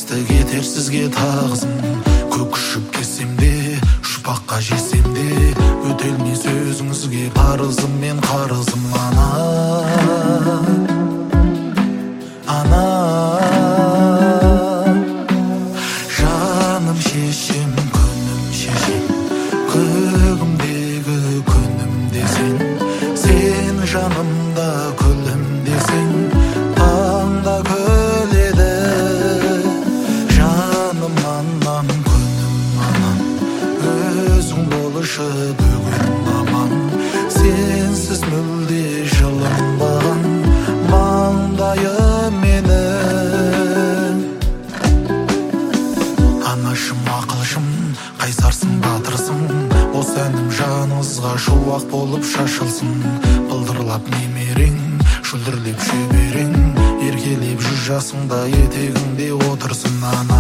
есті кетерсізге тағзым. Көк ұшып кетсем де, шұпаққа жетсем де, өтелмей сөзіңізге парызым мен қарызым. Ана, жаным шешем, күнім шешем, көгімдегі күнім десең, сен жанымда күлім десең, таңда күледі жаным. Анам, күнім анам, өзің болышы бүгін аман. Сенсіз мүлде жылынбаған маңдайым менің. Анашым, ақылшым, қайсарсың, батырсың, осы әнім жаныңызға шуақ болып шашылсын. Былдырлап немерең, шүлдірлеп шөберең, еркелеп 100 жасыңда етегіңде отырсын. Ана,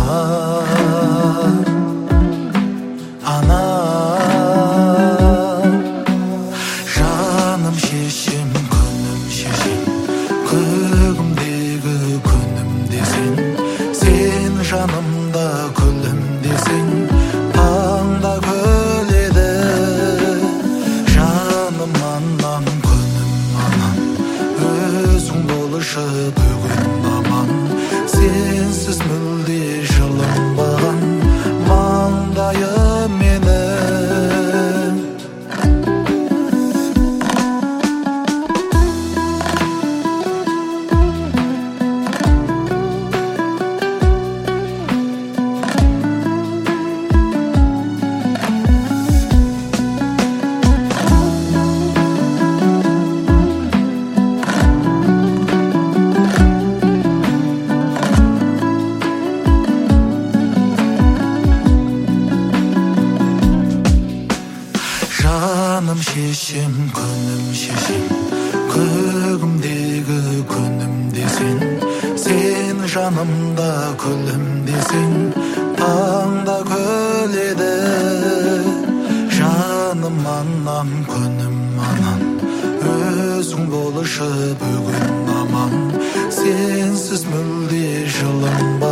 жаным шешем, күнім шешем, көгімдегі күнім десең, сен жанымда күлім десең, таңда күледі жаным. Анам, күнім анам, өзің болышы бүгін аман. Сенсіз мүлде жылынбаған маңдайым менің. Жаным шешем, күнім шешем, көгімдегі күнім десең, сен жанымда күлім десең, таңда күледі жаным. Анам, күнім анам, өзің болышы бүгін аман. Сенсіз мүлде жылынбаған